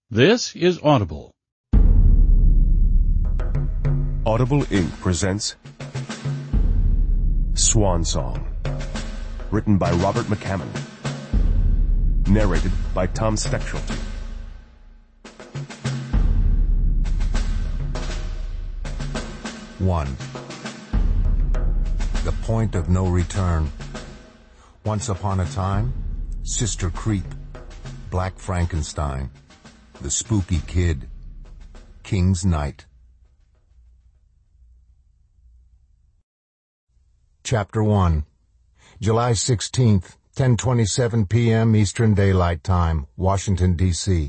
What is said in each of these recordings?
This is Audible. Audible Inc. presents Swan Song, written by Robert McCammon, narrated by Tom Steckschulte. One. The point of no return. Once upon a time, Sister Creep, Black Frankenstein, The Spooky Kid, King's Night. Chapter 1. July 16th, 10:27 p.m. Eastern Daylight Time, Washington, D.C.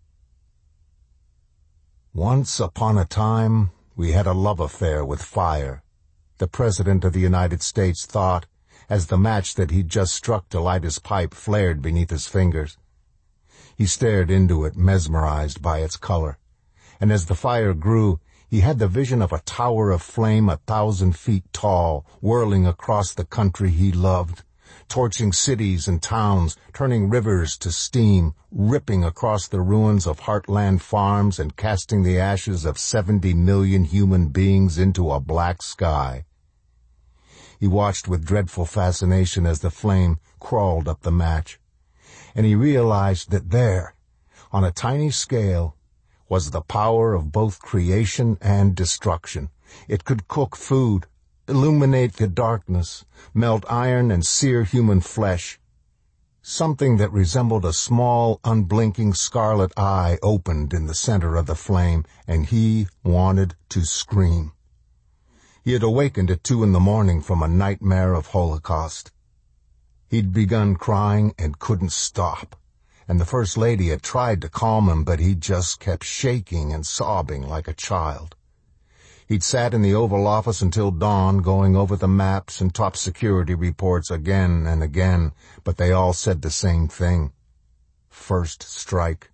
Once upon a time, we had a love affair with fire, the President of the United States thought, as the match that he'd just struck to light his pipe flared beneath his fingers. He stared into it, mesmerized by its color, and as the fire grew, he had the vision of a tower of flame 1,000 feet tall, whirling across the country he loved, torching cities and towns, turning rivers to steam, ripping across the ruins of heartland farms and casting the ashes of 70 million human beings into a black sky. He watched with dreadful fascination as the flame crawled up the match, and he realized that there, on a tiny scale, was the power of both creation and destruction. It could cook food, illuminate the darkness, melt iron and sear human flesh. Something that resembled a small, unblinking scarlet eye opened in the center of the flame, and he wanted to scream. He had awakened at 2 a.m. from a nightmare of Holocaust. He'd begun crying and couldn't stop, and the First Lady had tried to calm him, but he just kept shaking and sobbing like a child. He'd sat in the Oval Office until dawn, going over the maps and top security reports again and again, but they all said the same thing. First strike.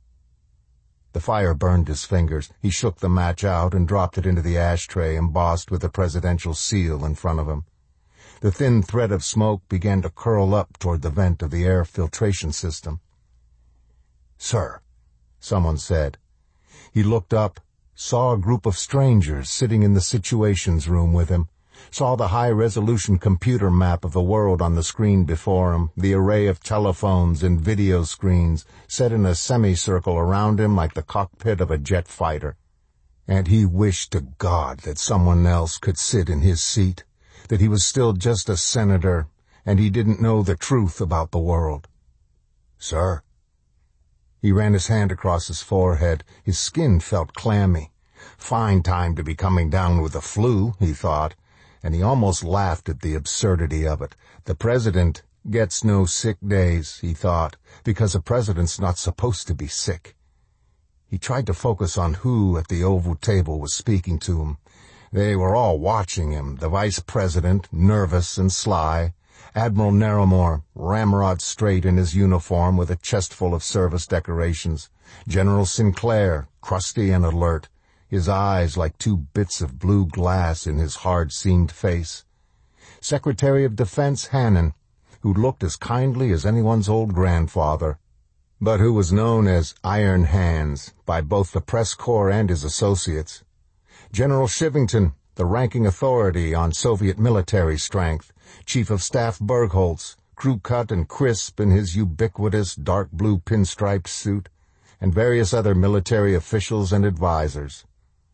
The fire burned his fingers. He shook the match out and dropped it into the ashtray embossed with the presidential seal in front of him. The thin thread of smoke began to curl up toward the vent of the air filtration system. "Sir," someone said. He looked up, saw a group of strangers sitting in the situations room with him, saw the high-resolution computer map of the world on the screen before him, the array of telephones and video screens set in a semicircle around him like the cockpit of a jet fighter. And he wished to God that someone else could sit in his seat, that he was still just a senator, and he didn't know the truth about the world. "Sir." He ran his hand across his forehead. His skin felt clammy. Fine time to be coming down with the flu, he thought, and he almost laughed at the absurdity of it. The president gets no sick days, he thought, because a president's not supposed to be sick. He tried to focus on who at the oval table was speaking to him. They were all watching him, the vice president, nervous and sly, Admiral Narramore, ramrod straight in his uniform with a chest full of service decorations, General Sinclair, crusty and alert, his eyes like 2 bits of blue glass in his hard-seamed face, Secretary of Defense Hannon, who looked as kindly as anyone's old grandfather, but who was known as Iron Hands by both the press corps and his associates, General Shivington, the ranking authority on Soviet military strength, Chief of Staff Bergholz, crew-cut and crisp in his ubiquitous dark blue pinstriped suit, and various other military officials and advisers.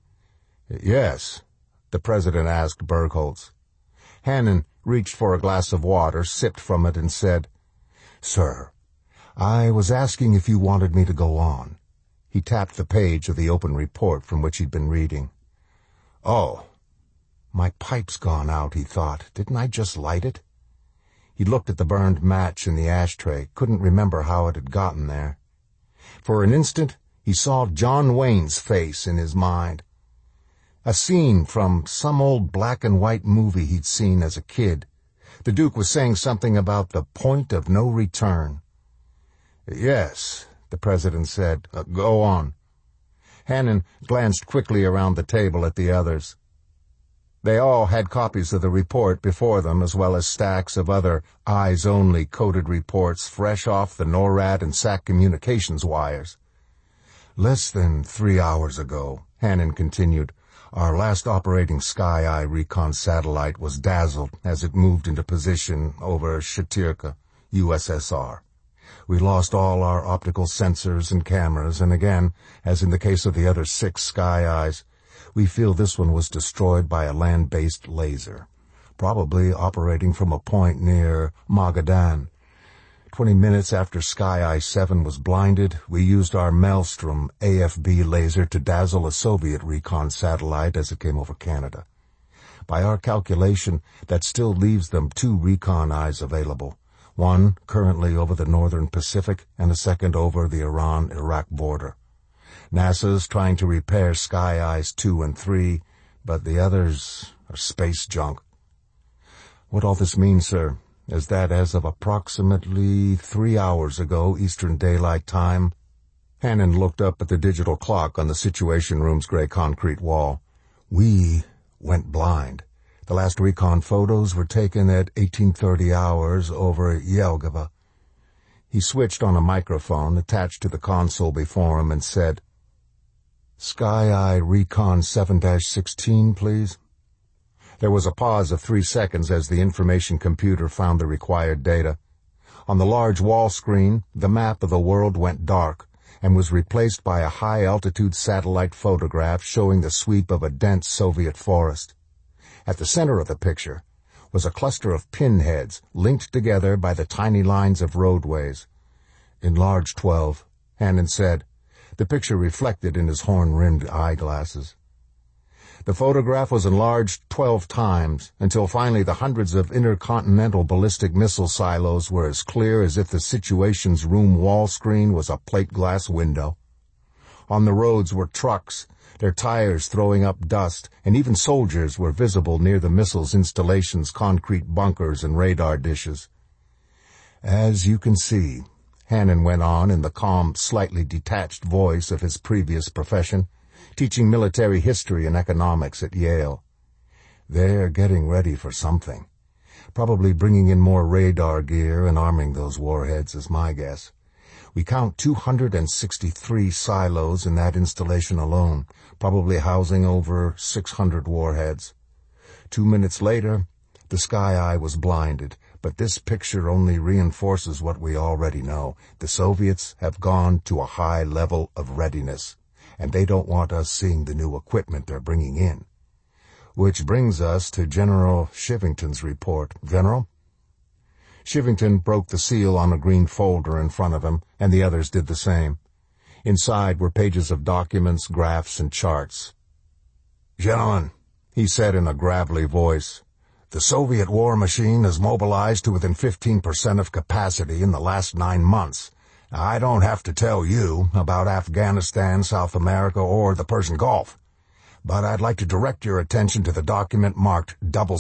"Yes?" the president asked Bergholz. Hannon reached for a glass of water, sipped from it, and said, "Sir, I was asking if you wanted me to go on." He tapped the page of the open report from which he'd been reading. "Oh. My pipe's gone out," he thought. "Didn't I just light it?" He looked at the burned match in the ashtray, couldn't remember how it had gotten there. For an instant, he saw John Wayne's face in his mind. A scene from some old black-and-white movie he'd seen as a kid. The Duke was saying something about the point of no return. "Yes," the president said. Go on." Hannon glanced quickly around the table at the others. They all had copies of the report before them, as well as stacks of other eyes-only coded reports fresh off the NORAD and SAC communications wires. Less than 3 hours ago, Hannon continued, our last operating Sky Eye recon satellite was dazzled as it moved into position over Shatirka, USSR. We lost all our optical sensors and cameras, and again, as in the case of the other 6 Sky Eyes, we feel this one was destroyed by a land-based laser, probably operating from a point near Magadan. 20 minutes after Sky Eye 7 was blinded, we used our Maelstrom AFB laser to dazzle a Soviet recon satellite as it came over Canada. By our calculation, that still leaves them 2 recon eyes available, one currently over the northern Pacific and a second over the Iran-Iraq border. NASA's trying to repair Sky Eyes 2 and 3, but the others are space junk. What all this means, sir, is that as of approximately 3 hours ago, Eastern Daylight Time, Hannon looked up at the digital clock on the Situation Room's gray concrete wall. We went blind. The last recon photos were taken at 1830 hours over Jelgava. He switched on a microphone attached to the console before him and said, Sky Eye Recon 7-16, please. There was a pause of 3 seconds as the information computer found the required data. On the large wall screen, the map of the world went dark and was replaced by a high-altitude satellite photograph showing the sweep of a dense Soviet forest. At the center of the picture was a cluster of pinheads linked together by the tiny lines of roadways. Enlarged 12, Hannon said, the picture reflected in his horn-rimmed eyeglasses. The photograph was enlarged 12 times, until finally the hundreds of intercontinental ballistic missile silos were as clear as if the Situation's room wall screen was a plate glass window. On the roads were trucks, their tires throwing up dust, and even soldiers were visible near the missile's installation's concrete bunkers and radar dishes. As you can see, Hannon went on in the calm, slightly detached voice of his previous profession, teaching military history and economics at Yale. They're getting ready for something. Probably bringing in more radar gear and arming those warheads is my guess. We count 263 silos in that installation alone, probably housing over 600 warheads. 2 minutes later, the Sky Eye was blinded, but this picture only reinforces what we already know. The Soviets have gone to a high level of readiness, and they don't want us seeing the new equipment they're bringing in. Which brings us to General Shivington's report. General? Shivington broke the seal on a green folder in front of him, and the others did the same. Inside were pages of documents, graphs, and charts. Gentlemen, he said in a gravelly voice, the Soviet war machine has mobilized to within 15% of capacity in the last 9 months. Now, I don't have to tell you about Afghanistan, South America, or the Persian Gulf, but I'd like to direct your attention to the document marked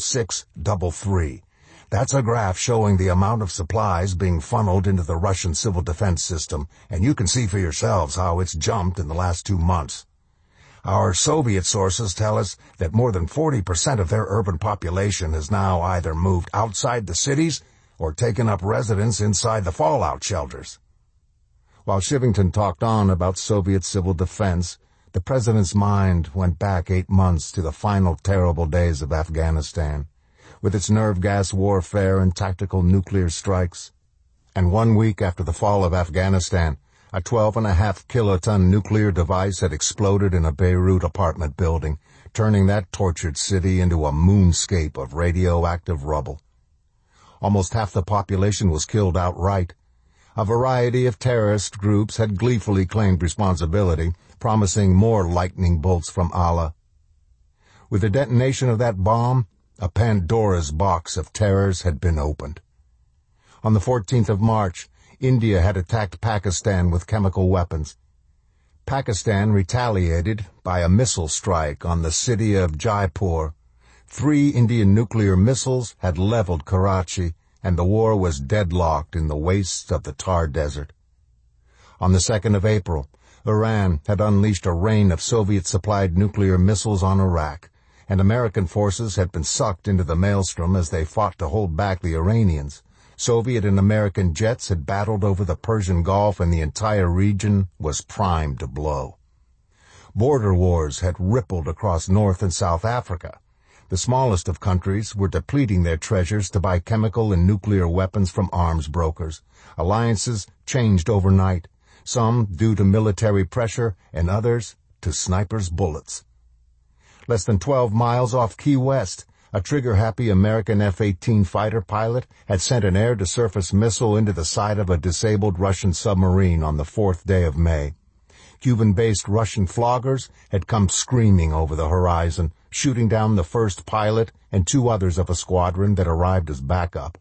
6633. That's a graph showing the amount of supplies being funneled into the Russian civil defense system, and you can see for yourselves how it's jumped in the last 2 months. Our Soviet sources tell us that more than 40% of their urban population has now either moved outside the cities or taken up residence inside the fallout shelters. While Shivington talked on about Soviet civil defense, the president's mind went back 8 months to the final terrible days of Afghanistan, with its nerve gas warfare and tactical nuclear strikes. And 1 week after the fall of Afghanistan, a 12.5 kiloton nuclear device had exploded in a Beirut apartment building, turning that tortured city into a moonscape of radioactive rubble. Almost half the population was killed outright. A variety of terrorist groups had gleefully claimed responsibility, promising more lightning bolts from Allah. With the detonation of that bomb, a Pandora's box of terrors had been opened. On the 14th of March, India had attacked Pakistan with chemical weapons. Pakistan retaliated by a missile strike on the city of Jaipur. 3 Indian nuclear missiles had leveled Karachi, and the war was deadlocked in the wastes of the Thar Desert. On the 2nd of April, Iran had unleashed a rain of Soviet-supplied nuclear missiles on Iraq, and American forces had been sucked into the maelstrom as they fought to hold back the Iranians, Soviet and American jets had battled over the Persian Gulf, and the entire region was primed to blow. Border wars had rippled across North and South Africa. The smallest of countries were depleting their treasures to buy chemical and nuclear weapons from arms brokers. Alliances changed overnight, some due to military pressure and others to snipers' bullets. Less than 12 miles off Key West, a trigger-happy American F-18 fighter pilot had sent an air-to-surface missile into the side of a disabled Russian submarine on the 4th day of May. Cuban-based Russian floggers had come screaming over the horizon, shooting down the first pilot and 2 others of a squadron that arrived as backup.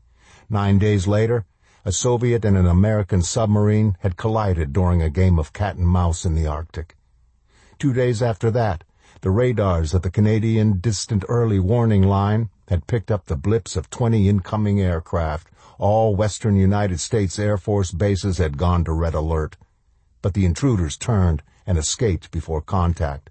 9 days later, a Soviet and an American submarine had collided during a game of cat and mouse in the Arctic. 2 days after that, the radars of the Canadian Distant Early Warning Line had picked up the blips of 20 incoming aircraft. All western United States Air Force bases had gone to red alert. But the intruders turned and escaped before contact.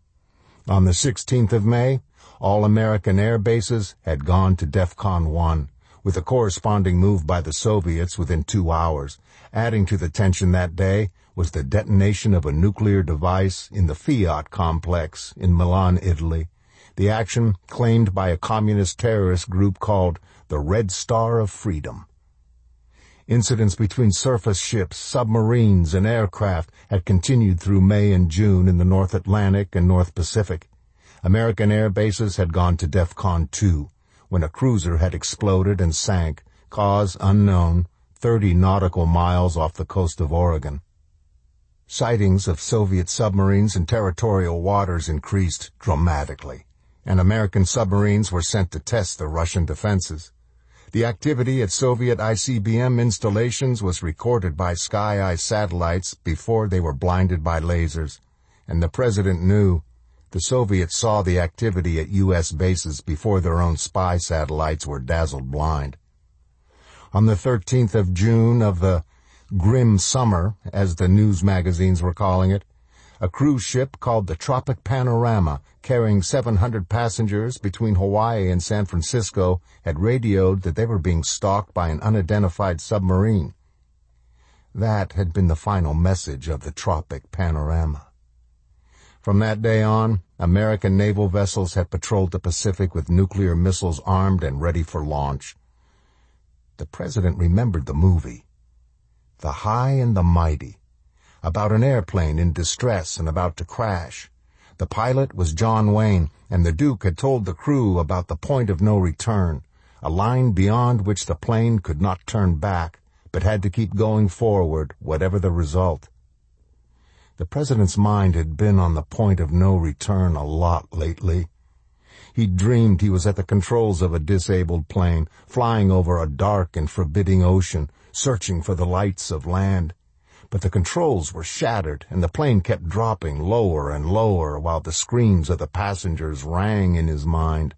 On the 16th of May, all American air bases had gone to DEFCON 1, with a corresponding move by the Soviets within 2 hours. Adding to the tension that day was the detonation of a nuclear device in the Fiat complex in Milan, Italy. The action claimed by a communist terrorist group called the Red Star of Freedom. Incidents between surface ships, submarines, and aircraft had continued through May and June in the North Atlantic and North Pacific. American air bases had gone to DEFCON 2, when a cruiser had exploded and sank, cause unknown, 30 nautical miles off the coast of Oregon. Sightings of Soviet submarines in territorial waters increased dramatically, and American submarines were sent to test the Russian defenses. The activity at Soviet ICBM installations was recorded by Sky Eye satellites before they were blinded by lasers, and the president knew the Soviets saw the activity at U.S. bases before their own spy satellites were dazzled blind. On the 13th of June of the grim summer, as the news magazines were calling it, a cruise ship called the Tropic Panorama, carrying 700 passengers between Hawaii and San Francisco, had radioed that they were being stalked by an unidentified submarine. That had been the final message of the Tropic Panorama. From that day on, American naval vessels had patrolled the Pacific with nuclear missiles armed and ready for launch. The president remembered the movie, The High and the Mighty, about an airplane in distress and about to crash. The pilot was John Wayne, and the Duke had told the crew about the point of no return, a line beyond which the plane could not turn back, but had to keep going forward, whatever the result. The president's mind had been on the point of no return a lot lately. He dreamed he was at the controls of a disabled plane, flying over a dark and forbidding ocean, searching for the lights of land. But the controls were shattered, and the plane kept dropping lower and lower while the screams of the passengers rang in his mind.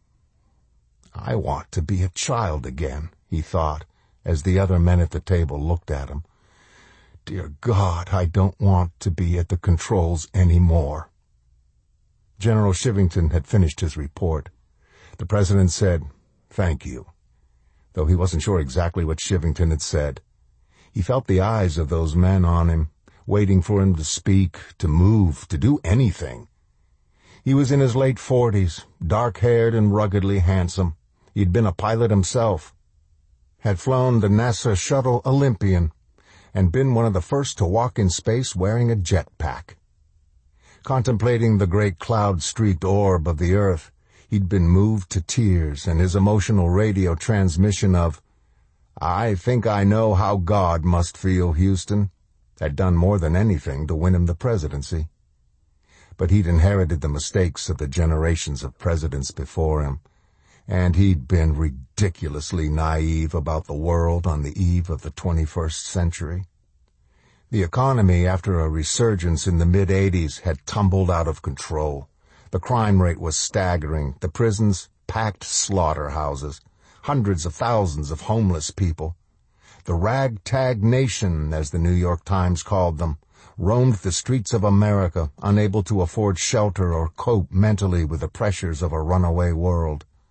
"I want to be a child again," he thought, as the other men at the table looked at him. "Dear God, I don't want to be at the controls anymore." General Shivington had finished his report. The president said, "Thank you," though he wasn't sure exactly what Shivington had said. He felt the eyes of those men on him, waiting for him to speak, to move, to do anything. He was in his late 40s, dark-haired and ruggedly handsome. He'd been a pilot himself, had flown the NASA shuttle Olympian, and been one of the first to walk in space wearing a jetpack. Contemplating the great cloud-streaked orb of the Earth, he'd been moved to tears, and his emotional radio transmission of, "I think I know how God must feel, Houston," had done more than anything to win him the presidency. But he'd inherited the mistakes of the generations of presidents before him, and he'd been ridiculously naive about the world on the eve of the 21st century. The economy, after a resurgence in the mid-'80s, had tumbled out of control. The crime rate was staggering, the prisons packed slaughterhouses, hundreds of thousands of homeless people. The ragtag nation, as the New York Times called them, roamed the streets of America, unable to afford shelter or cope mentally with the pressures of a runaway world.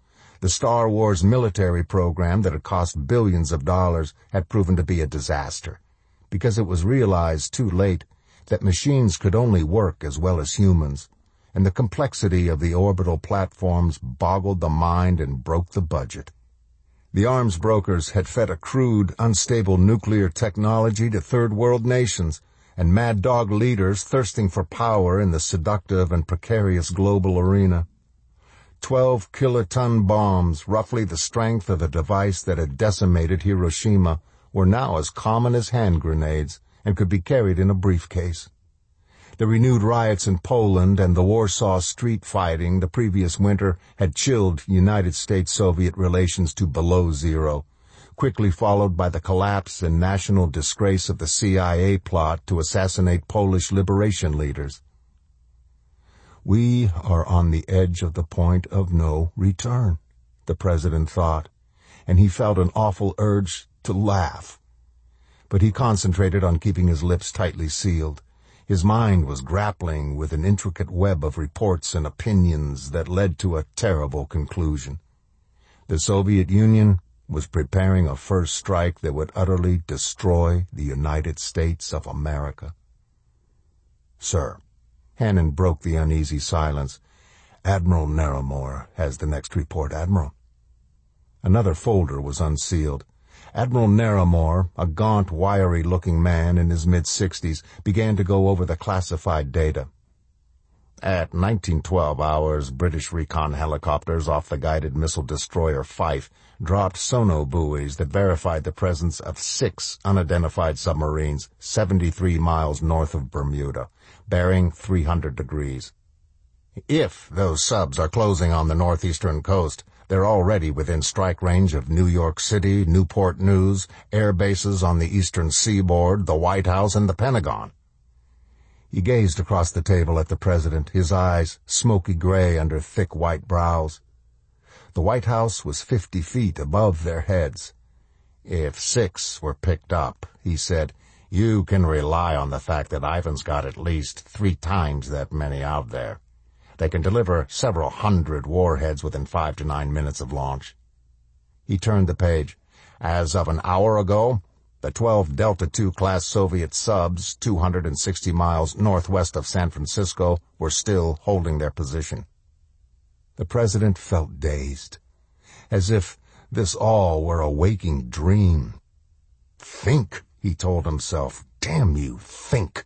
The Star Wars military program that had cost billions of dollars had proven to be a disaster, because it was realized too late that machines could only work as well as humans, and the complexity of the orbital platforms boggled the mind and broke the budget. The arms brokers had fed a crude, unstable nuclear technology to third-world nations, and mad dog leaders thirsting for power in the seductive and precarious global arena. 12 kiloton bombs, roughly the strength of the device that had decimated Hiroshima, were now as common as hand grenades and could be carried in a briefcase. The renewed riots in Poland and the Warsaw street fighting the previous winter had chilled United States-Soviet relations to below zero, quickly followed by the collapse and national disgrace of the CIA plot to assassinate Polish liberation leaders. We are on the edge of the point of no return, the president thought, and he felt an awful urge to laugh. But he concentrated on keeping his lips tightly sealed. His mind was grappling with an intricate web of reports and opinions that led to a terrible conclusion. The Soviet Union was preparing a first strike that would utterly destroy the United States of America. Sir, Hannon broke the uneasy silence. Admiral Narramore has the next report, Admiral. Another folder was unsealed. Admiral Narramore, a gaunt, wiry-looking man in his mid-60s, began to go over the classified data. At 1912 hours, British recon helicopters off the guided missile destroyer Fife dropped sono buoys that verified the presence of 6 unidentified submarines 73 miles north of Bermuda, bearing 300 degrees. If those subs are closing on the northeastern coast, they're already within strike range of New York City, Newport News, air bases on the eastern seaboard, the White House, and the Pentagon. He gazed across the table at the president, his eyes smoky gray under thick white brows. The White House was 50 feet above their heads. If 6 were picked up, he said, you can rely on the fact that Ivan's got at least 3 times that many out there. They can deliver several hundred warheads within 5 to 9 minutes of launch. He turned the page. As of an hour ago, the 12 Delta II-class Soviet subs 260 miles northwest of San Francisco were still holding their position. The president felt dazed, as if this all were a waking dream. Think, he told himself. Damn you, think.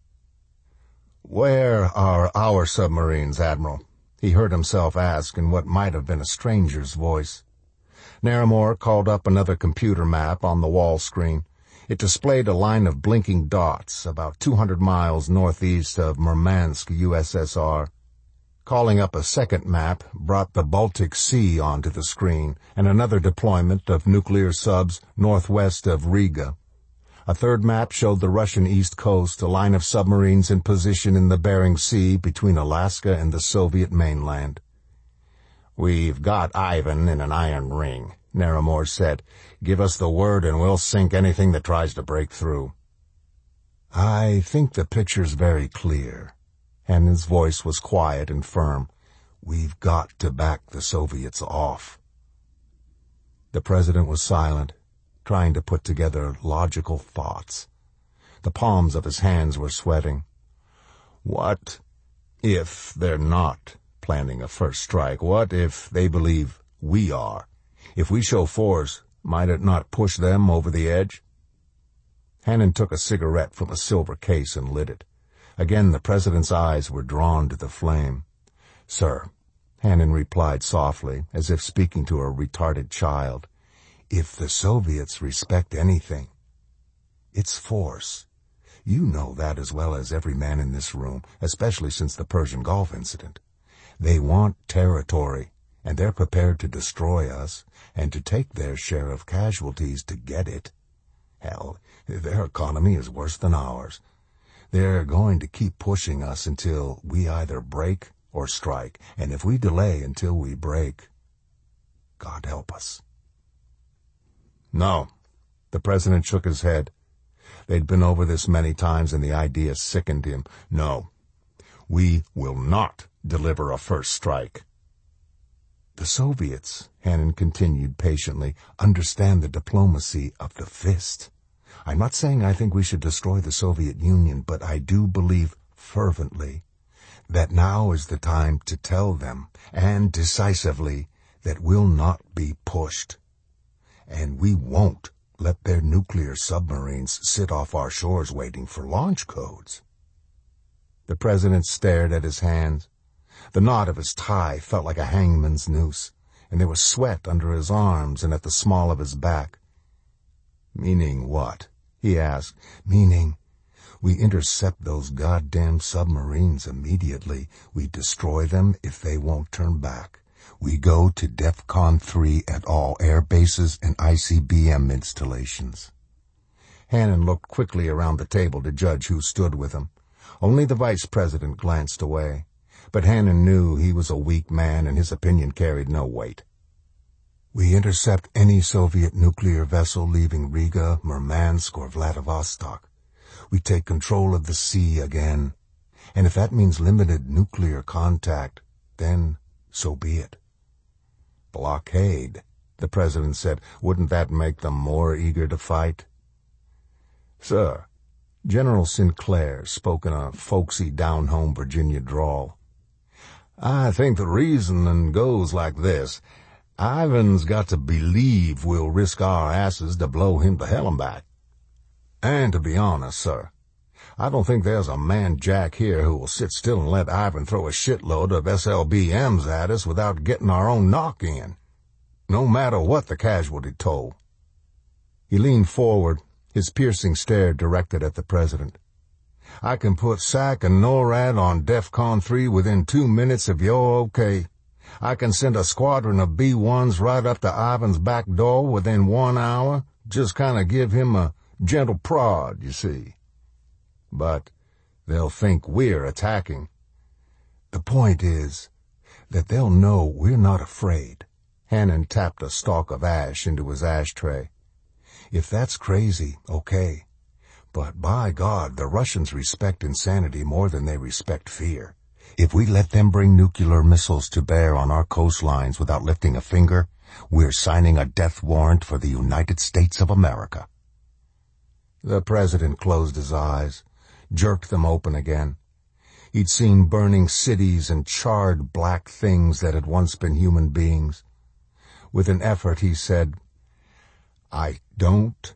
Where are our submarines, Admiral? He heard himself ask in what might have been a stranger's voice. Narramore called up another computer map on the wall screen. It displayed a line of blinking dots about 200 miles northeast of Murmansk, USSR. Calling up a second map brought the Baltic Sea onto the screen and another deployment of nuclear subs northwest of Riga. A third map showed the Russian east coast, a line of submarines in position in the Bering Sea between Alaska and the Soviet mainland. We've got Ivan in an iron ring, Narramore said. Give us the word and we'll sink anything that tries to break through. I think the picture's very clear. Hannon's voice was quiet and firm. We've got to back the Soviets off. The president was silent, trying to put together logical thoughts. The palms of his hands were sweating. What if they're not planning a first strike? What if they believe we are? If we show force, might it not push them over the edge? Hannon took a cigarette from a silver case and lit it. Again the president's eyes were drawn to the flame. Sir, Hannon replied softly, as if speaking to a retarded child, if the Soviets respect anything, it's force. You know that as well as every man in this room, especially since the Persian Gulf incident. They want territory, and they're prepared to destroy us and to take their share of casualties to get it. Hell, their economy is worse than ours. They're going to keep pushing us until we either break or strike, and if we delay until we break, God help us. No, the president shook his head. They'd been over this many times and the idea sickened him. No, we will not deliver a first strike. The Soviets, Hannon continued patiently, understand the diplomacy of the fist. I'm not saying I think we should destroy the Soviet Union, but I do believe fervently that now is the time to tell them, and decisively, that we'll not be pushed. And we won't let their nuclear submarines sit off our shores waiting for launch codes. The president stared at his hands. The knot of his tie felt like a hangman's noose, and there was sweat under his arms and at the small of his back. "Meaning what?" he asked. "Meaning, we intercept those goddamn submarines immediately. We destroy them if they won't turn back. We go to DEFCON 3 at all air bases and ICBM installations." Hannon looked quickly around the table to judge who stood with him. Only the vice president glanced away, but Hannon knew he was a weak man and his opinion carried no weight. "We intercept any Soviet nuclear vessel leaving Riga, Murmansk, or Vladivostok. We take control of the sea again. And if that means limited nuclear contact, then so be it." "Blockade," the president said. "Wouldn't that make them more eager to fight?" "Sir," General Sinclair spoke in a folksy, down-home Virginia drawl, "I think the reasoning goes like this. Ivan's got to believe we'll risk our asses to blow him to hell and back. And to be honest, sir, I don't think there's a man-jack here who will sit still and let Ivan throw a shitload of SLBMs at us without getting our own knock in, no matter what the casualty toll." He leaned forward, his piercing stare directed at the president. "I can put SAC and NORAD on DEFCON 3 within 2 minutes if you're okay. I can send a squadron of B-1s right up to Ivan's back door within 1 hour, just kind of give him a gentle prod, you see. But they'll think we're attacking. The point is that they'll know we're not afraid." Hannon tapped a stalk of ash into his ashtray. "If that's crazy, okay. But by God, the Russians respect insanity more than they respect fear. If we let them bring nuclear missiles to bear on our coastlines without lifting a finger, we're signing a death warrant for the United States of America." The president closed his eyes, jerked them open again. He'd seen burning cities and charred black things that had once been human beings. With an effort he said, I don't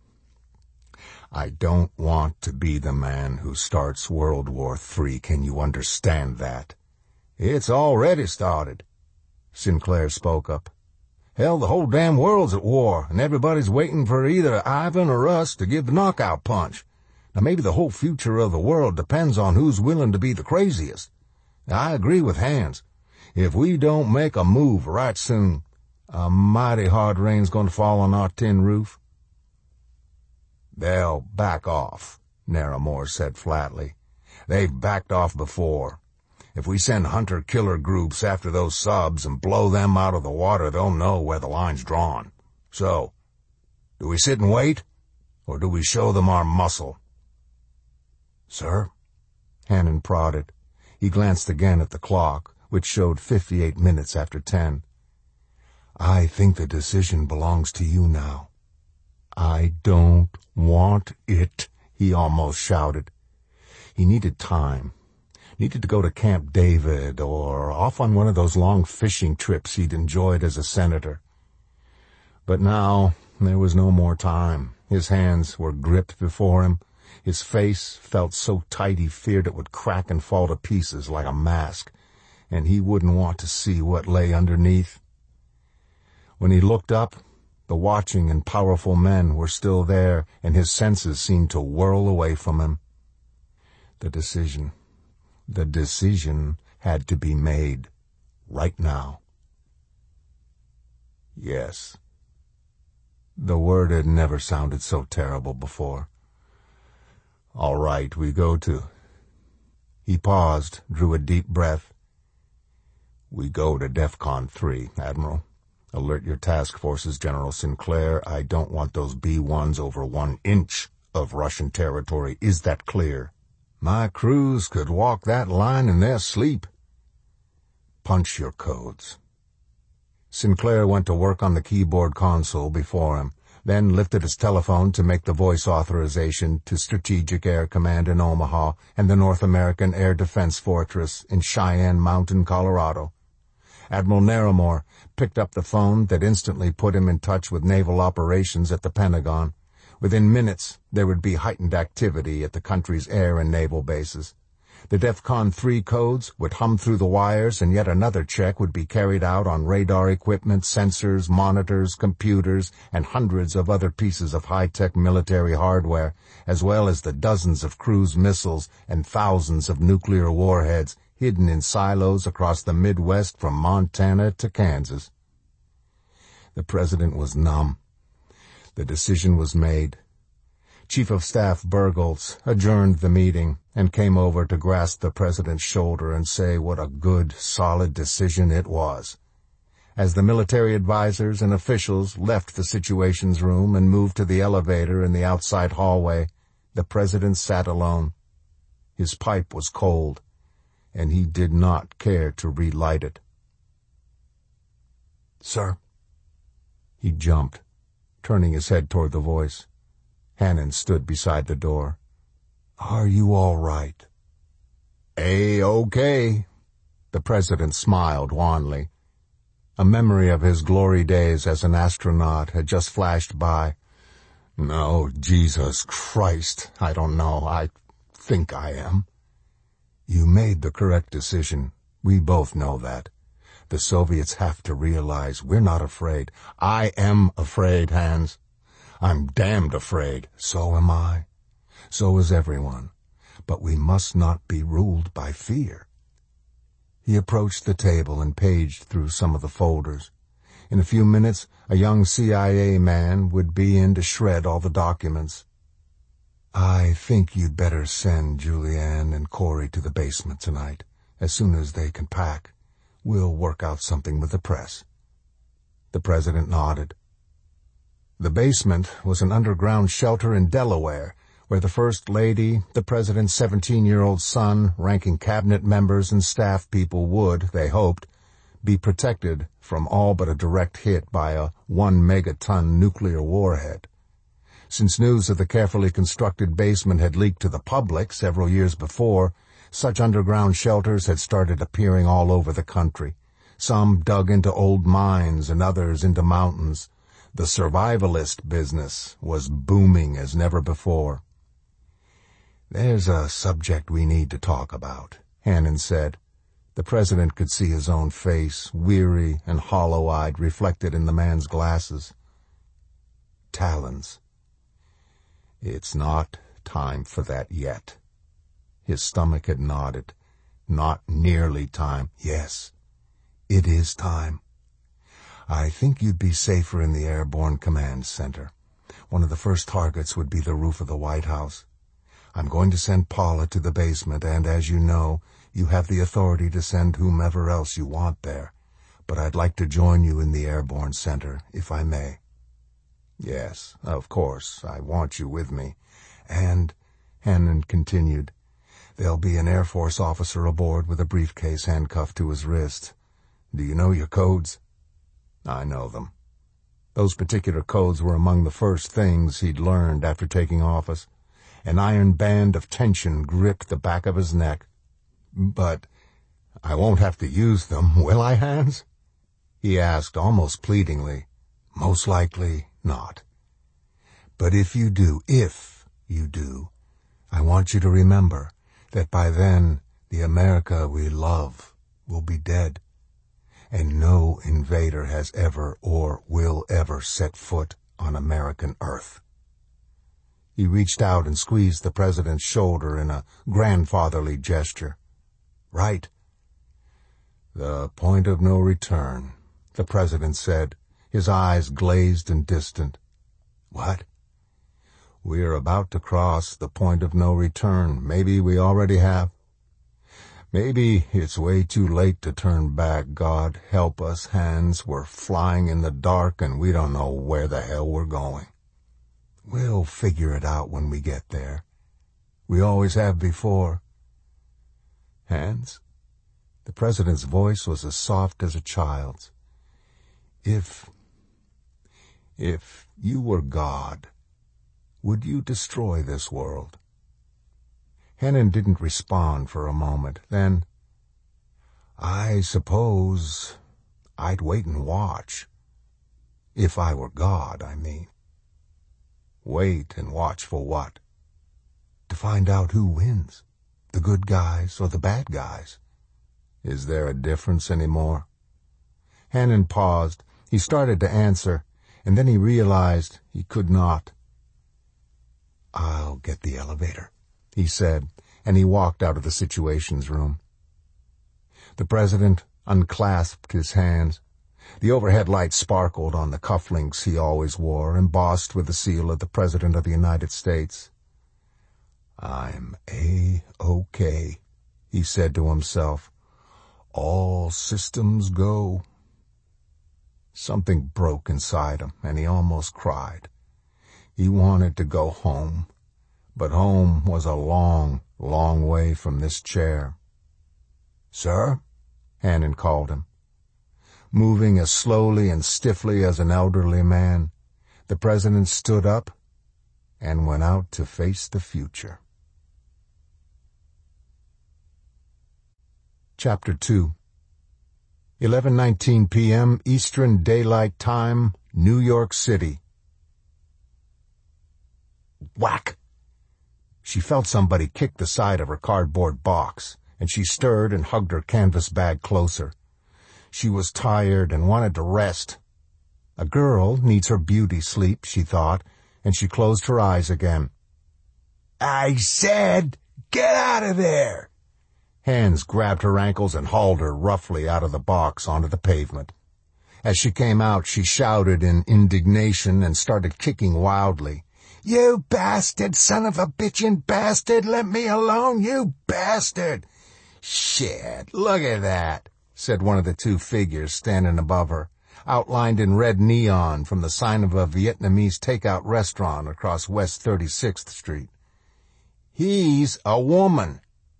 want to be the man who starts World War III. Can you understand that?" "It's already started," Sinclair spoke up. "Hell, the whole damn world's at war, and everybody's waiting for either Ivan or us to give the knockout punch. Now maybe the whole future of the world depends on who's willing to be the craziest. I agree with Hans. If we don't make a move right soon, a mighty hard rain's going to fall on our tin roof." "They'll back off," Naramore said flatly. "They've backed off before. If we send hunter-killer groups after those subs and blow them out of the water, they'll know where the line's drawn. So, do we sit and wait, or do we show them our muscle?" "Sir?" Hannon prodded. He glanced again at the clock, which showed 58 minutes after 10. "I think the decision belongs to you now." "I don't want it," he almost shouted. He needed time. Needed to go to Camp David or off on one of those long fishing trips he'd enjoyed as a senator. But now there was no more time. His hands were gripped before him. His face felt so tight he feared it would crack and fall to pieces like a mask, and he wouldn't want to see what lay underneath. When he looked up, the watching and powerful men were still there, and his senses seemed to whirl away from him. The decision had to be made right now. Yes. The word had never sounded so terrible before. "All right, we go to..." He paused, drew a deep breath. "We go to DEFCON 3, Admiral. Alert your task forces, General Sinclair. I don't want those B-1s over 1 inch of Russian territory. Is that clear?" "My crews could walk that line in their sleep." "Punch your codes." Sinclair went to work on the keyboard console before him, then lifted his telephone to make the voice authorization to Strategic Air Command in Omaha and the North American Air Defense Fortress in Cheyenne Mountain, Colorado. Admiral Naramore picked up the phone that instantly put him in touch with naval operations at the Pentagon. Within minutes, there would be heightened activity at the country's air and naval bases. The DEFCON 3 codes would hum through the wires, and yet another check would be carried out on radar equipment, sensors, monitors, computers, and hundreds of other pieces of high-tech military hardware, as well as the dozens of cruise missiles and thousands of nuclear warheads hidden in silos across the Midwest from Montana to Kansas. The President was numb. The decision was made. Chief of Staff Burgholz adjourned the meeting and came over to grasp the President's shoulder and say what a good, solid decision it was. As the military advisors and officials left the Situations Room and moved to the elevator in the outside hallway, the President sat alone. His pipe was cold, and he did not care to relight it. "Sir?" He jumped, turning his head toward the voice. Hannon stood beside the door. "Are you all right?" "A-okay." The President smiled wanly. A memory of his glory days as an astronaut had just flashed by. "No, Jesus Christ, I don't know. I think I am." "You made the correct decision. We both know that. The Soviets have to realize we're not afraid. I am afraid, Hans. I'm damned afraid. So am I. So is everyone. But we must not be ruled by fear." He approached the table and paged through some of the folders. In a few minutes, a young CIA man would be in to shred all the documents. "I think you'd better send Julianne and Corey to the basement tonight, as soon as they can pack. We'll work out something with the press." The President nodded. The basement was an underground shelter in Delaware, where the First Lady, the President's 17-year-old son, ranking cabinet members and staff people would, they hoped, be protected from all but a direct hit by a 1-megaton nuclear warhead. Since news of the carefully constructed basement had leaked to the public several years before, such underground shelters had started appearing all over the country. Some dug into old mines and others into mountains. The survivalist business was booming as never before. "There's a subject we need to talk about," Hannon said. The President could see his own face, weary and hollow-eyed, reflected in the man's glasses. "Talons." "It's not time for that yet." His stomach had nodded. "Not nearly time." "Yes, it is time. I think you'd be safer in the Airborne Command Center. One of the first targets would be the roof of the White House. I'm going to send Paula to the basement, and as you know, you have the authority to send whomever else you want there. But I'd like to join you in the Airborne Center, if I may." "Yes, of course, I want you with me. And," Hannon continued, "there'll be an Air Force officer aboard with a briefcase handcuffed to his wrist. Do you know your codes?" "I know them." Those particular codes were among the first things he'd learned after taking office. An iron band of tension gripped the back of his neck. "But I won't have to use them, will I, Hans?" he asked almost pleadingly. "Most likely not. But if you do, I want you to remember that by then the America we love will be dead, and no invader has ever or will ever set foot on American earth." He reached out and squeezed the President's shoulder in a grandfatherly gesture. "Right." "The point of no return," the President said, his eyes glazed and distant. "What?" "We're about to cross the point of no return. Maybe we already have. Maybe it's way too late to turn back. God help us, Hans. We're flying in the dark and we don't know where the hell we're going. We'll figure it out when we get there. We always have before." "Hans?" The President's voice was as soft as a child's. If you were God, would you destroy this world? Hannon didn't respond for a moment. Then, I suppose I'd wait and watch. If I were God, I mean. Wait and watch for what? To find out who wins, the good guys or the bad guys. Is there a difference anymore? Hannon paused. He started to answer, and then he realized he could not. "I'll get the elevator," he said, and he walked out of the Situations room. The president unclasped his hands. The overhead light sparkled on the cufflinks he always wore, embossed with the seal of the President of the United States. "I'm A-OK," he said to himself. "All systems go." Something broke inside him, and he almost cried. He wanted to go home, but home was a long, long way from this chair. "Sir?" Hannon called him. Moving as slowly and stiffly as an elderly man, the president stood up and went out to face the future. Chapter 2. 11:19 p.m. Eastern Daylight Time, New York City. Whack! She felt somebody kick the side of her cardboard box, and she stirred and hugged her canvas bag closer. She was tired and wanted to rest. A girl needs her beauty sleep, she thought, and she closed her eyes again. "I said, get out of there!" Hands grabbed her ankles and hauled her roughly out of the box onto the pavement. As she came out, she shouted in indignation and started kicking wildly. "You bastard, son of a bitchin' bastard! Let me alone, you bastard!" "Shit, look at that," said one of the two figures standing above her, outlined in red neon from the sign of a Vietnamese takeout restaurant across West 36th Street. "He's a woman."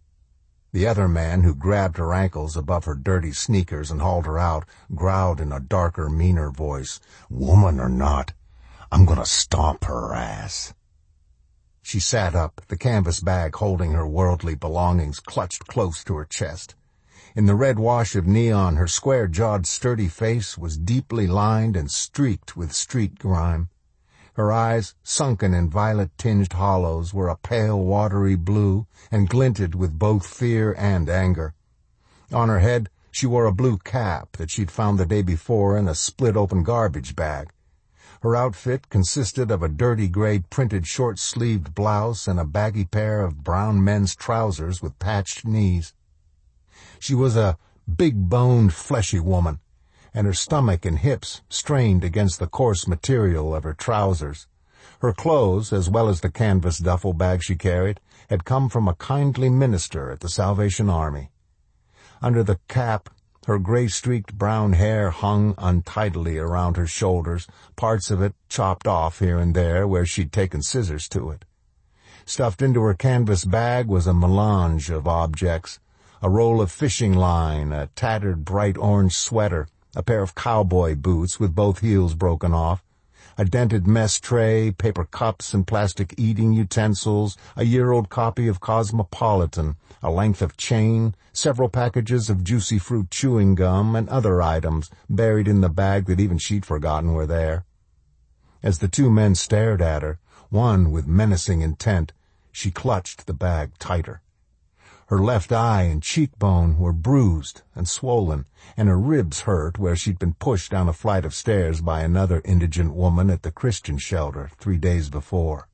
The other man, who grabbed her ankles above her dirty sneakers and hauled her out, growled in a darker, meaner voice, "Woman or not, I'm gonna stomp her ass." She sat up, the canvas bag holding her worldly belongings clutched close to her chest. In the red wash of neon, her square-jawed, sturdy face was deeply lined and streaked with street grime. Her eyes, sunken in violet-tinged hollows, were a pale, watery blue and glinted with both fear and anger. On her head, she wore a blue cap that she'd found the day before in a split-open garbage bag. Her outfit consisted of a dirty gray printed short-sleeved blouse and a baggy pair of brown men's trousers with patched knees. She was a big-boned, fleshy woman, and her stomach and hips strained against the coarse material of her trousers. Her clothes, as well as the canvas duffel bag she carried, had come from a kindly minister at the Salvation Army. Under the cap, her gray-streaked brown hair hung untidily around her shoulders, parts of it chopped off here and there where she'd taken scissors to it. Stuffed into her canvas bag was a melange of objects: a roll of fishing line, a tattered bright orange sweater, a pair of cowboy boots with both heels broken off, a dented mess tray, paper cups and plastic eating utensils, a year-old copy of Cosmopolitan, a length of chain, several packages of juicy fruit chewing gum, and other items buried in the bag that even she'd forgotten were there. As the two men stared at her, one with menacing intent, she clutched the bag tighter. Her left eye and cheekbone were bruised and swollen, and her ribs hurt where she'd been pushed down a flight of stairs by another indigent woman at the Christian shelter 3 days before.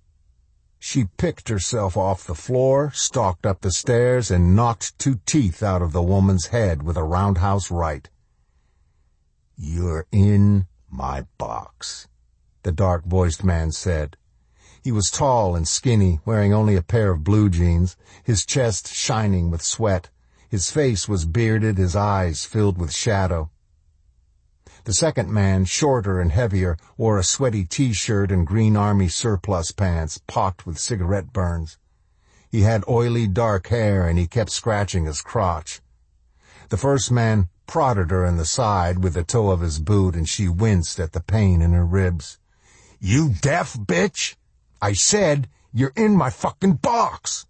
She picked herself off the floor, stalked up the stairs, and knocked 2 teeth out of the woman's head with a roundhouse right. "You're in my box," the dark-voiced man said. He was tall and skinny, wearing only a pair of blue jeans, his chest shining with sweat. His face was bearded, his eyes filled with shadow. The second man, shorter and heavier, wore a sweaty T-shirt and green army surplus pants, pocked with cigarette burns. He had oily dark hair, and he kept scratching his crotch. The first man prodded her in the side with the toe of his boot, and she winced at the pain in her ribs. "You deaf bitch! I said you're in my fucking box!"